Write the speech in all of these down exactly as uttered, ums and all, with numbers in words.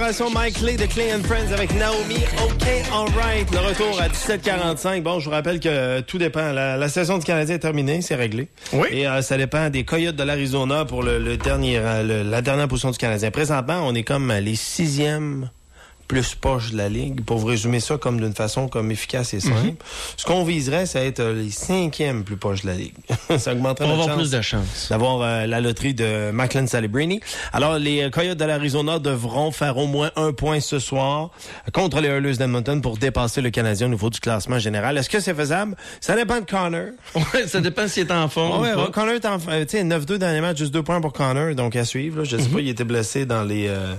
formation Mike Clay de Clay and Friends avec Naomi. OK, alright. Le retour à dix-sept quarante-cinq. Bon, je vous rappelle que tout dépend. La, la saison du Canadien est terminée, c'est réglé. Oui. Et euh, ça dépend des Coyotes de l'Arizona pour le, le dernier, euh, le, la dernière position du Canadien. Présentement, on est comme les sixièmes plus poche de la Ligue, pour vous résumer ça comme d'une façon comme efficace et simple. Mm-hmm. Ce qu'on viserait, c'est être les cinquièmes plus poches de la Ligue. Ça augmenterait notre chance avoir plus de chance d'avoir euh, la loterie de Macklin Celebrini. Alors, les Coyotes de l'Arizona devront faire au moins un point ce soir contre les Oilers d'Edmonton pour dépasser le Canadien au niveau du classement général. Est-ce que c'est faisable? Ça dépend de Connor. Ouais, ça dépend s'il est en forme. Ouais, ou ouais, pas. Connor est en euh, tu sais, neuf deux dans les matchs, juste deux points pour Connor, donc à suivre. Là. Je sais mm-hmm. pas, il était blessé dans les euh,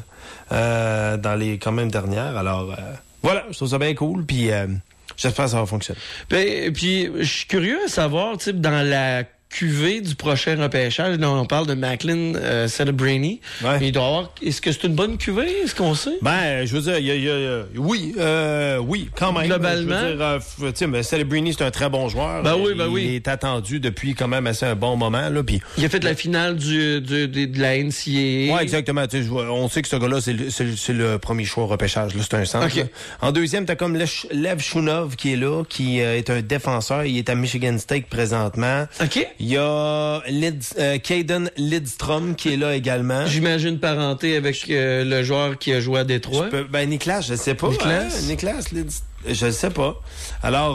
euh, dans les quand même dernières. Alors, euh, voilà, je trouve ça bien cool, puis euh, j'espère que ça va fonctionner. Ben, puis, je suis curieux à savoir, tu sais, dans la Q V du prochain repêchage, là, on parle de Macklin euh, Celebrini. Ouais. Il doit avoir. Est-ce que c'est une bonne Q V? Est-ce qu'on sait? Ben, je veux dire, il y a, y a, oui, euh, oui, quand même. Globalement. Je veux dire, euh, tu sais, mais Celebrini, c'est un très bon joueur. Ben oui, ben il oui. Il est attendu depuis quand même assez un bon moment, là. Puis il a fait la finale du, du, de, de la N C A A. Ouais, exactement. Tu sais, on sait que ce gars-là, c'est le, c'est, le, c'est le premier choix au repêchage. Là, c'est un centre. Okay. En deuxième, t'as comme Lev Shunov qui est là, qui euh, est un défenseur. Il est à Michigan State présentement. OK. Il y a Lid, euh, Caden Lidstrom qui est là également. J'imagine parenté avec euh, le joueur qui a joué à Détroit. Peux, ben, Niklas, je sais pas. Niklas? Hein? Niklas Lidstrom. Je ne sais pas. Alors,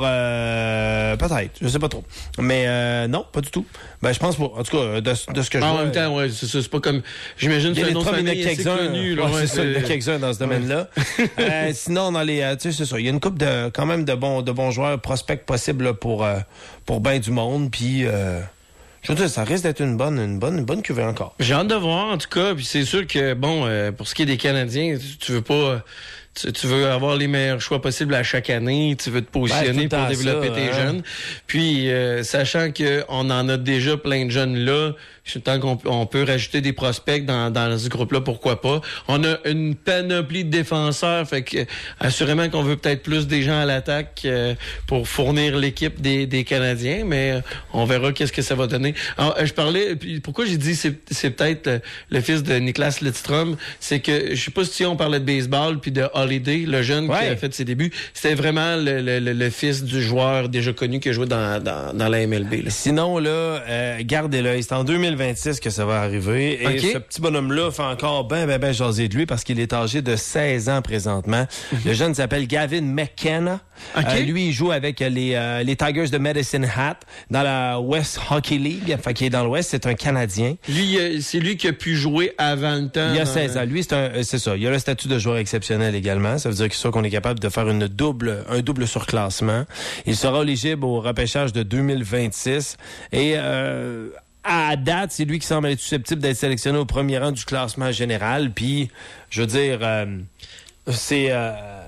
euh, peut-être. Je sais pas trop. Mais euh, non, pas du tout. Ben, je pense pas. En tout cas, de, de ce que je en vois... En même temps, ouais, c'est ça. C'est pas comme... J'imagine que c'est un nom de famille assez connu. Là, ouais, ouais, c'est ça, il y en a quelques-uns dans ce domaine-là. euh, sinon, dans les... Euh, tu sais, c'est ça. Il y a une couple de... quand même de bons, de bons joueurs prospects possibles là, pour, euh, pour ben du monde. Puis... Euh, je veux dire, ça risque d'être une bonne, une bonne, une bonne cuvée encore. J'ai hâte de voir, en tout cas. Puis c'est sûr que, bon, euh, pour ce qui est des Canadiens, tu, tu veux pas... Tu, tu veux avoir les meilleurs choix possibles à chaque année, tu veux te positionner ben, pour développer ça, tes hein? jeunes. Puis, euh, sachant qu'on en a déjà plein de jeunes là, tant qu'on on peut rajouter des prospects dans, dans ce groupe-là, pourquoi pas. On a une panoplie de défenseurs, fait que assurément qu'on veut peut-être plus des gens à l'attaque euh, pour fournir l'équipe des, des Canadiens, mais on verra qu'est-ce que ça va donner. Alors, je parlais, puis pourquoi j'ai dit c'est, c'est peut-être le fils de Niklas Lidstrom, c'est que je sais pas si on parlait de baseball puis de Holiday, le jeune ouais. qui a fait ses débuts, c'était vraiment le, le, le, le fils du joueur déjà connu qui a joué dans, dans, dans la M L B. Là. Sinon, là, euh, gardez l'œil, c'est en deux mille vingt-six que ça va arriver. Et okay. ce petit bonhomme-là fait encore ben, ben, ben jaser de lui parce qu'il est âgé de seize ans présentement. Mm-hmm. Le jeune s'appelle Gavin McKenna. Okay. Euh, lui, il joue avec les, euh, les Tigers de Medicine Hat dans la West Hockey League. Enfin, qui est dans l'Ouest, c'est un Canadien. Lui, c'est lui qui a pu jouer avant le temps. Il y a seize ans. Lui, c'est un, c'est ça. Il a le statut de joueur exceptionnel également. Ça veut dire qu'il soit qu'on est capable de faire une double, un double surclassement. Il sera éligible au repêchage de deux mille vingt-six. Et, euh, à date, c'est lui qui semble être susceptible d'être sélectionné au premier rang du classement général. Puis, je veux dire, euh, c'est, euh,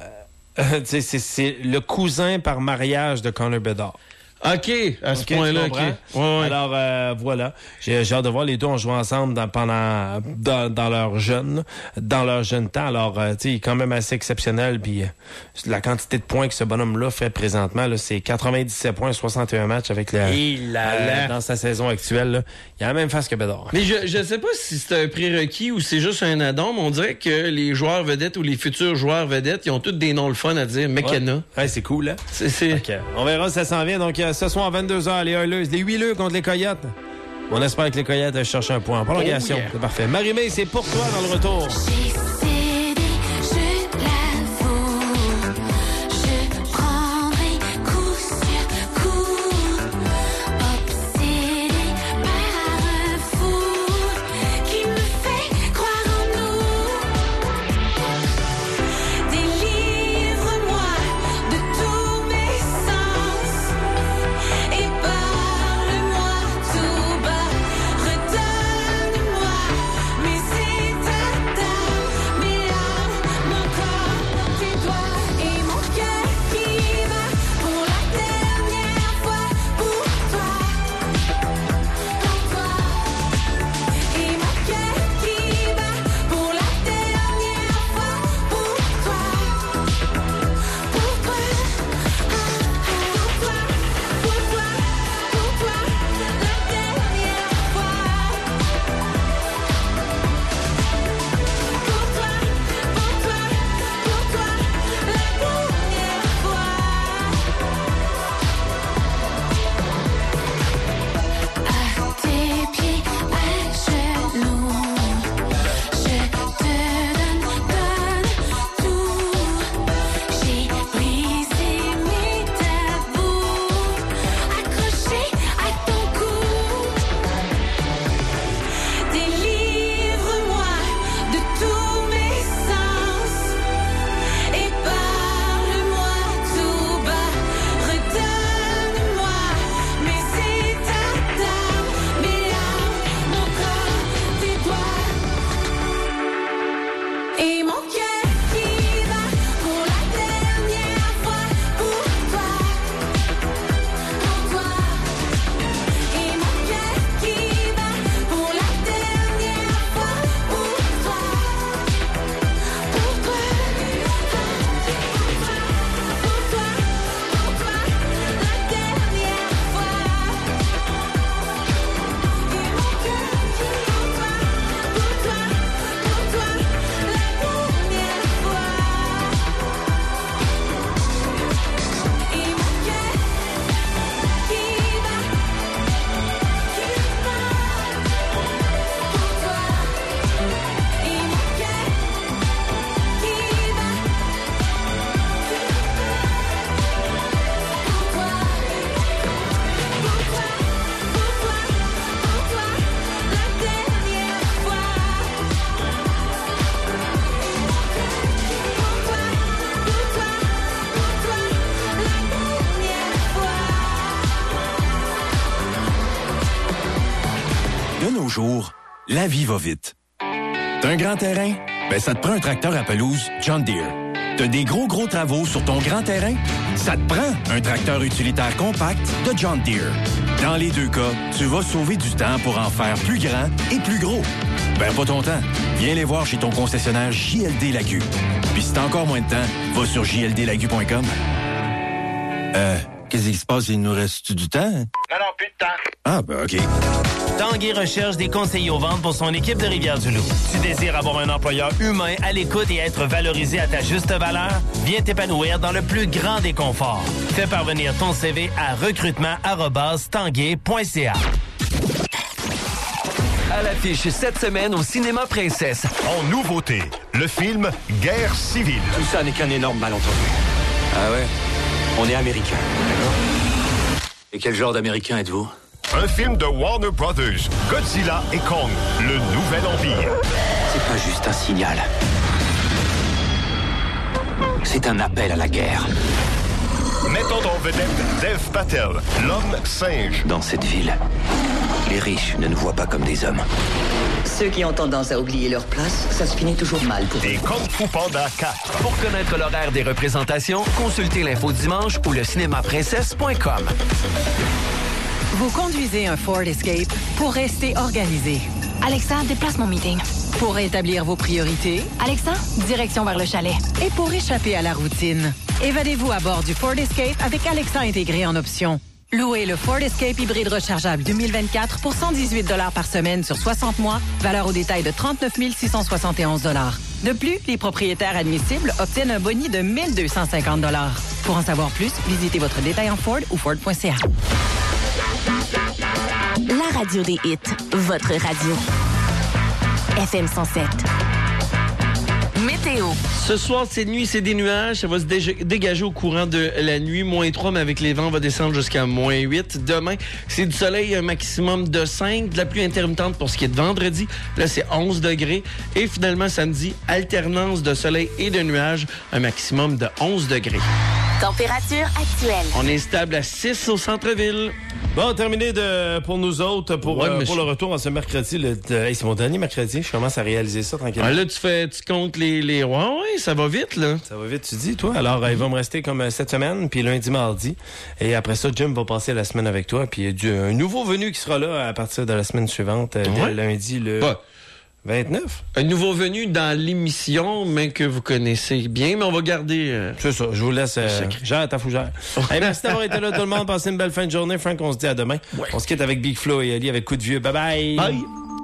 c'est, c'est, c'est le cousin par mariage de Connor Bedard. OK, à ce okay, point-là, OK. Ouais, ouais. Alors, euh, voilà. J'ai, j'ai hâte de voir les deux ont joué ensemble dans, pendant, dans, dans leur jeune, dans leur jeune temps. Alors, euh, tu sais, il est quand même assez exceptionnel. Puis, euh, la quantité de points que ce bonhomme-là fait présentement, là, c'est quatre-vingt-dix-sept points, soixante et un matchs avec le, euh, dans sa saison actuelle, là. Il a la même face que Bedard. Mais je, je sais pas si c'est un prérequis ou c'est juste un add-on, mais on dirait que les joueurs vedettes ou les futurs joueurs vedettes, ils ont tous des noms le fun à dire. McKenna. Ouais, ouais c'est cool, hein? C'est, c'est... Okay. On verra si ça s'en vient. Donc, ce soir, à vingt-deux heures, les Oilers, les huileux contre les Coyotes. On espère que les Coyotes cherchent un point en prolongation. Oh yeah. C'est parfait. Marie-Mé, c'est pour toi dans le retour. nos jours, la vie va vite. T'as un grand terrain? Ben ça te prend un tracteur à pelouse John Deere. T'as des gros gros travaux sur ton grand terrain? Ça te prend un tracteur utilitaire compact de John Deere. Dans les deux cas, tu vas sauver du temps pour en faire plus grand et plus gros. Perds pas ton temps. Viens les voir chez ton concessionnaire J L D Lagu. Puis si t'as encore moins de temps, va sur j l d lagu point com. Euh, qu'est-ce qui se passe? Il nous reste du temps? Non, non, plus de temps. Ah, ben OK. Tanguay recherche des conseillers aux ventes pour son équipe de Rivière-du-Loup. Tu désires avoir un employeur humain, à l'écoute et être valorisé à ta juste valeur? Viens t'épanouir dans le plus grand des conforts. Fais parvenir ton C V à recrutement arobase tanguay point c a. À l'affiche cette semaine au Cinéma Princesse. En nouveauté, le film Guerre civile. Tout ça n'est qu'un énorme malentendu. Ah ouais? On est américain, d'accord? Et quel genre d'américain êtes-vous? Un film de Warner Brothers, Godzilla et Kong, le nouvel empire. C'est pas juste un signal. C'est un appel à la guerre. Mettant en vedette Dev Patel, l'homme singe. Dans cette ville, les riches ne nous voient pas comme des hommes. Ceux qui ont tendance à oublier leur place, ça se finit toujours mal pour eux. Et Kung Fu Panda quatre. Pour connaître l'horaire des représentations, consultez l'info dimanche ou le cinéma princesse point com. Vous conduisez un Ford Escape pour rester organisé. Alexa, déplace mon meeting. Pour établir vos priorités. Alexa, direction vers le chalet. Et pour échapper à la routine. Évadez-vous à bord du Ford Escape avec Alexa intégré en option. Louez le Ford Escape hybride rechargeable deux mille vingt-quatre pour cent dix-huit dollars par semaine sur soixante mois, valeur au détail de trente-neuf mille six cent soixante et onze dollars. De plus, les propriétaires admissibles obtiennent un boni de mille deux cent cinquante dollars. Pour en savoir plus, visitez votre détaillant Ford ou Ford point c a. La radio des hits, votre radio. F M cent sept. Météo. Ce soir, cette nuit, c'est des nuages. Ça va se dé- dégager au courant de la nuit. Moins trois, mais avec les vents, on va descendre jusqu'à moins huit. Demain, c'est du soleil, un maximum de cinq. De la pluie intermittente pour ce qui est de vendredi. Là, c'est onze degrés. Et finalement, samedi, alternance de soleil et de nuages, un maximum de onze degrés. Température actuelle. On est stable à six au centre-ville. Bon, terminé de, pour nous autres, pour, ouais, euh, pour je... le retour en ce mercredi. Le, de, hey, c'est mon dernier mercredi, je commence à réaliser ça tranquillement. Ah, là, tu fais, tu comptes les, les... Ouais, ouais, ça va vite, là. Ça va vite, tu dis, toi. Alors, euh, il va me rester comme euh, cette semaine, puis lundi, mardi. Et après ça, Jim va passer la semaine avec toi. Puis il y a un nouveau venu qui sera là à partir de la semaine suivante, euh, ouais. lundi, le... Bah. vingt-neuf. Un nouveau venu dans l'émission, mais que vous connaissez bien, mais on va garder... Euh... C'est ça, je vous laisse... Euh, gère ta fougère. Hey, merci d'avoir été là, tout le monde. Passez une belle fin de journée. Frank, on se dit à demain. Ouais. On se quitte avec Big Flo et Ali avec Coup de Vieux. Bye-bye. Bye.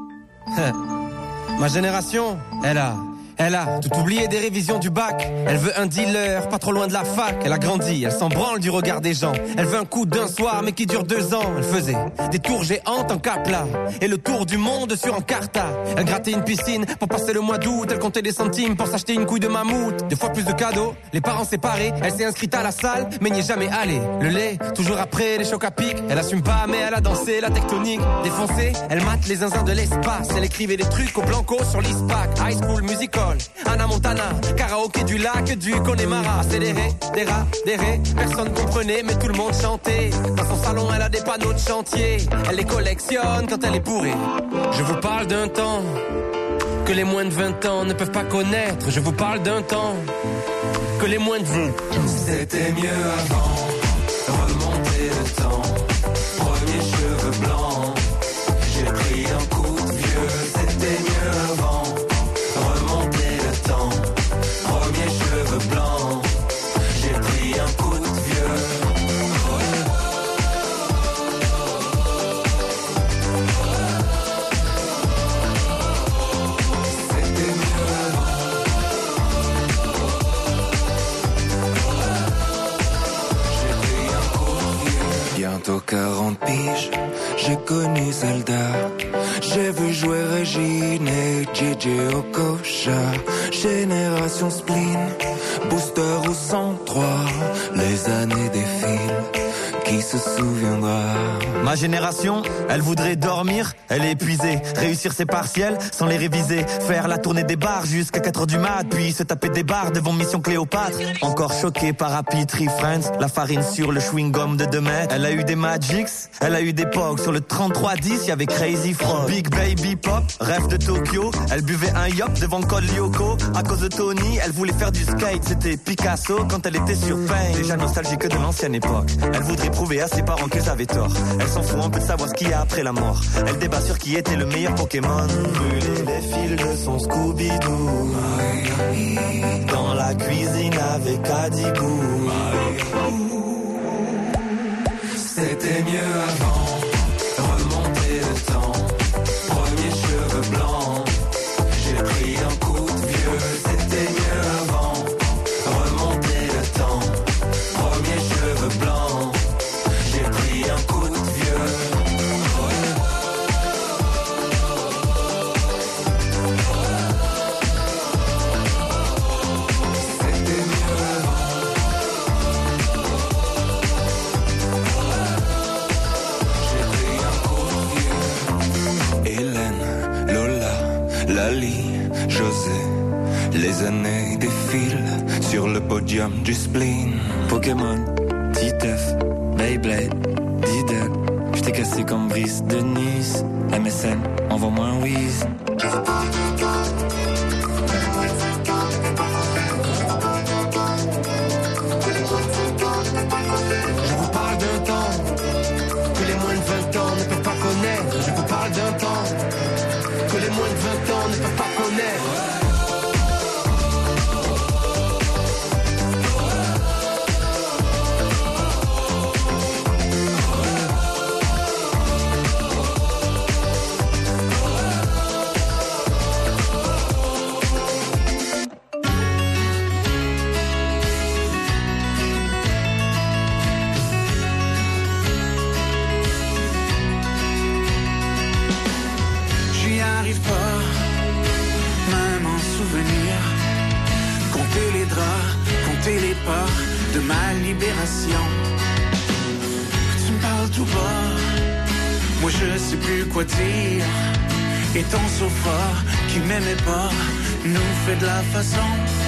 Ma génération, elle a... Elle a tout oublié des révisions du bac. Elle veut un dealer, pas trop loin de la fac. Elle a grandi, elle s'en branle du regard des gens. Elle veut un coup d'un soir, mais qui dure deux ans. Elle faisait des tours géantes en Capla et le tour du monde sur Encarta. Elle grattait une piscine pour passer le mois d'août. Elle comptait des centimes pour s'acheter une couille de mammouth. Deux fois plus de cadeaux, les parents séparés. Elle s'est inscrite à la salle, mais n'y est jamais allée. Le lait, toujours après les chocs à pic. Elle assume pas, mais elle a dansé la tectonique. Défoncée, elle mate les zinzins de l'espace. Elle écrivait des trucs au blanco sur l'I S P A C. High School Musical, Anna Montana, karaoké du lac du Connemara. Accéléré, des rats, des rés, personne comprenait mais tout le monde chantait. Dans son salon elle a des panneaux de chantier. Elle les collectionne quand elle est bourrée. Je vous parle d'un temps que les moins de vingt ans ne peuvent pas connaître. Je vous parle d'un temps que les moins de vingt. C'était mieux avant, remonter le temps. Premier cheveux blancs, j'ai pris un coup de vieux. C'était mieux avant, remonter le temps. Premier cheveux blancs, j'ai pris un coup de vieux. C'était mieux avant. J'ai pris un coup de vieux. Bientôt quarante piges, j'ai connu Zelda. J'ai vu jouer Régine et J J Okocha. Génération spleen, booster ou cent trois. Les années défilent, qui se souviendra. Ma génération, elle voudrait dormir, elle est épuisée. Réussir ses partiels sans les réviser. Faire la tournée des bars jusqu'à quatre heures du mat. Puis se taper des bars devant Mission Cléopâtre. Encore choqué par Happy Tree Friends. La farine sur le chewing-gum de deux mètres. Elle a eu des Magics, elle a eu des Pogs. Sur le trente-trois dix, y'avait Crazy Frog. Big Baby Pop, rêve de Tokyo. Elle buvait un yop devant Col Lyoko. À cause de Tony, elle voulait faire du skate. C'était Picasso quand elle était sur Pain. Déjà nostalgique de l'ancienne époque. Elle voudrait prouver à ses parents qu'ils avaient tort. Elle s'en fout un peu de savoir ce qu'il y a après la mort. Elle débat sur qui était le meilleur Pokémon. Brûler les fils de son Scooby-Doo. Dans la cuisine avec Adibou. C'était mieux avant, remonter le temps. Premier cheveux blancs, j'ai pris un coup de vieux. C'était mieux avant, remonter le temps. Premier cheveux blancs, j'ai pris un coup de vieux. C'était mieux avant. Hélène, Lola, Lali, José. Les années défilent sur le podium du spleen. Pokémon, Titeuf, Beyblade, Diddle. J't'ai cassé comme Brice de Nice. M S N, envoie-moi un whiz. Je vous parle d'un temps que les moins de vingt ans ne peuvent pas connaître. Je vous parle d'un temps que les moins de vingt ans ne peuvent pas connaître. J'y arrive pas, même en souvenir. Compter les draps, compter les pas de ma libération. Tu me parles tout bas, moi je sais plus quoi dire. Et ton sofa qui m'aimait pas nous fait de la façon.